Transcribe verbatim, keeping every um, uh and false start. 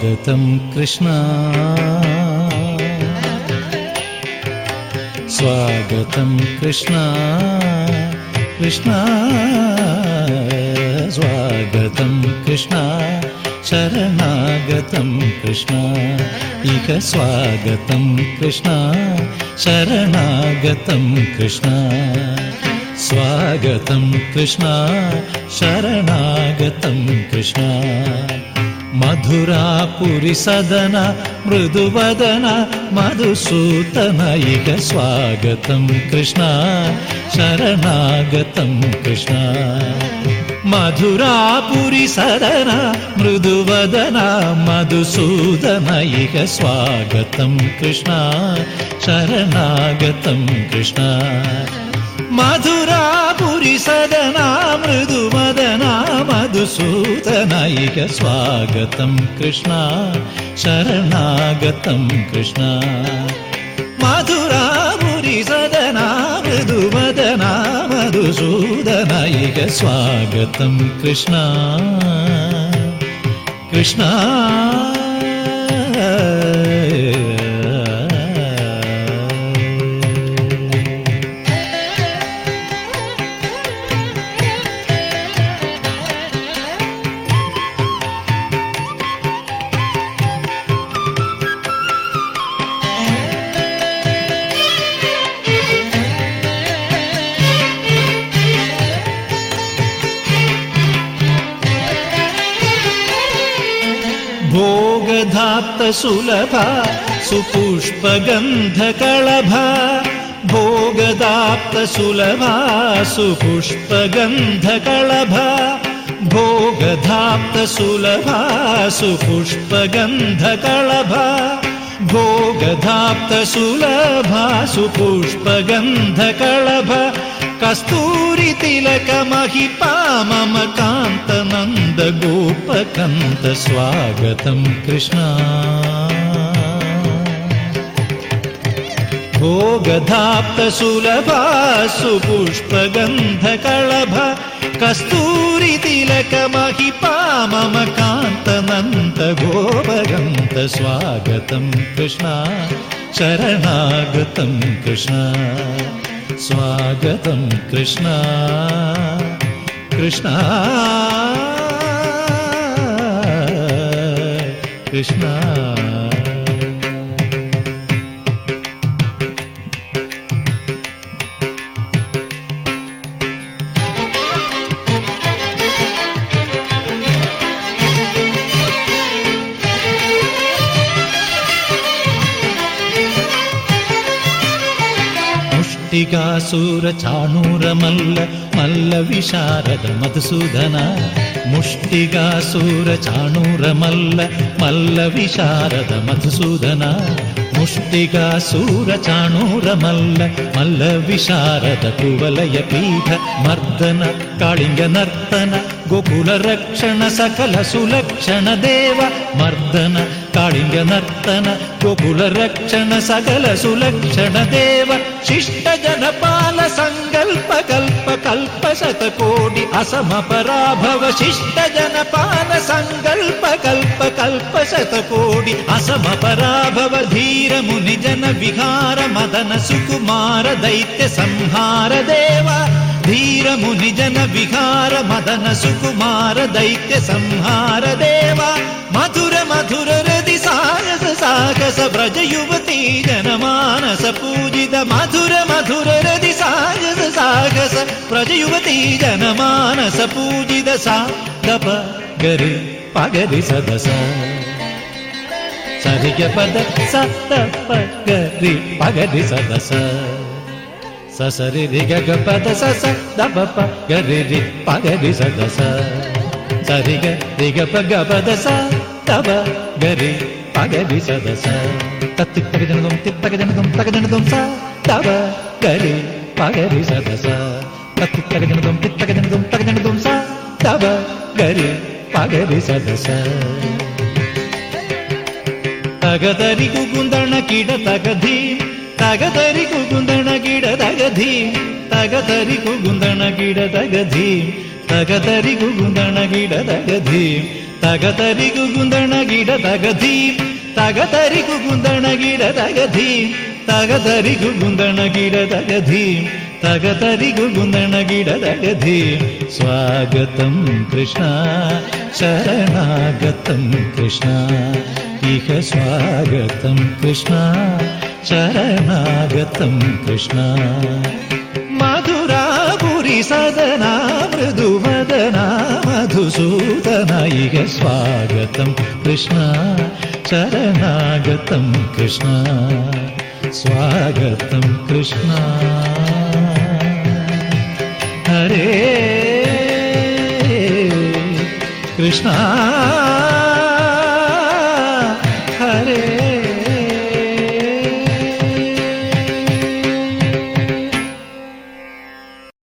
സ്വാഗതം കൃഷ്ണ സ്വാഗതം കൃഷ്ണ കൃഷ്ണ സ്വാഗതം കൃഷ്ണ ശരണാഗതം കൃഷ്ണ ഇഹ സ്വാഗതം കൃഷ്ണ ശരണാഗതം കൃഷ്ണ സ്വാഗതം കൃഷ്ണ ശരണാഗതം കൃഷ്ണ മധുരാപുരി സദന മൃദുവദന മധുസൂദന ഇഹ സ്വാഗതം കൃഷ്ണ ശരണാഗതം കൃഷ്ണ മധുരാപുരി സദന മൃദുവദന മധുസൂദന ഇഹ സ്വാഗതം കൃഷ്ണ ശരണാഗതം കൃഷ്ണ മധുരാപുരി സദന മൃദുവദന മധുസൂദന ഇഹ സ്വാഗതം കൃഷ്ണ ശരണാഗതം കൃഷ്ണ മധുരാപുരി സദന മൃദുവദന മധുസൂദന ഇഹ സ്വാഗതം കൃഷ്ണ കൃഷ്ണ ഭോഗധാപ്ത സുലഭ സുപുഷ്പഗന്ധകളഭ ഭോഗധാപ്ത സുലഭ സുപുഷ്പഗന്ധകളഭ ഭോഗധാപ്ത സുലഭ സുപുഷ്പഗന്ധകളഭ ഭോഗധാപ്ത സുലഭ സുപുഷ്പഗന്ധകളഭ കസ്തൂരി തിലക മഹിപാ മമ കാന്ത നന്ദ ഗോപകന്ത സ്വാഗതം കൃഷ്ണ ഭോഗധാപ്ത സുലഭ സുപുഷ്പഗന്ധകളഭ കസ്തൂരി തിലക മഹിപാ മമ കാന്ത നന്ദ ഗോപകന്ത സ്വാഗതം കൃഷ്ണ ശരണാഗതം കൃഷ്ണ സ്വാഗതം കൃഷ്ണ കൃഷ്ണ കൃഷ്ണ മുഷ്ടികാസുര ചാണൂര മല്ല മല്ല വിശാരദ മധുസൂദന മുഷ്ടികാസുര ചാണൂര മല്ല മല്ല വിശാരദ മധുസൂദന മുഷ്ടികാസുര ചാണൂര മല്ല മല്ല വിശാരദ കുവലയ പീഠ മർദന കാളിംഗ നർത്തന ഗോകുല രക്ഷണ സകല സുലക്ഷണ ദേവ മർദന കാളിംഗ നർത്തന ഗോകുല രക്ഷണ സകല സുലക്ഷണ ദേവ ശിഷ്ട ജനപാല സങ്കൽപ കൽപ കൽപ ശതകോടി അസമ പരാഭവ ശിഷ്ട ജനപാല സങ്കൽപ കൽപ കൽപ ശതകോടി അസമ പരാഭവ ധീര മുനി ജന വിഹാര മദന സുകുമാര ദൈത്യ സംഹാര ദേവ ധീര മുനി ജന വിഹാര മദന സുകുമാര ദൈത്യ സംഹാര ദേവ മധുര മധുര രതി സാഗസ സാഗസ വ്രജ യുവതീ ജനമാനസ പൂജിത മധുര മധുര രതി സാഗസ സാഗസ വ്രജ യുവതീ ജനമാനസ പൂജിത സാ ദപ ഗരി പഗരി സദസ സരിഗ പദ സ ദപ ഗരി പഗരി സദസ സസരി രിഗ പദ സസ ദപ പ ഗരി രി പഗരി സദസ സരിഗ രിഗ പഗ പദ സ ദപ ഗരി പഗരി സദസ തത്തിത്തകജനതും തിത്തകജനതും തകജനതും സ ദപ ഗരി പഗരി സദസ തത്തിത്തകജനതും തിത്തകജനതും തകജനതും സ ദപ ഗരി പഗരി സദസ തകതരി കുകുന്ദണ കിട തകധീം തകതരി കുകുന്ദണ കിട തകധീം തകതരി കുകുന്ദണ കിട തകധീം തകതരി കുകുന്ദണ കിട തകധീം തകതരികു കുന്തണ ഗിട തകധീം തകതരികു കുന്തണ ഗിട തകധീം തകതരികു കുന്തണ ഗിട തകധീം തകതരികു കുന്തണ ഗിട തകധീം സ്വാഗതം കൃഷ്ണ ശരണാഗതം കൃഷ്ണ ഇഹ സ്വാഗതം കൃഷ്ണ ശരണാഗതം കൃഷ്ണ മധുരാപുരി സദനാ മൃദുവദനാ മധുസൂദന ഇഹ സ്വാഗതം കൃഷ്ണ ശരണാഗതം കൃഷ്ണ സ്വാഗതം കൃഷ്ണ ഹരേ കൃഷ്ണ ഹരേ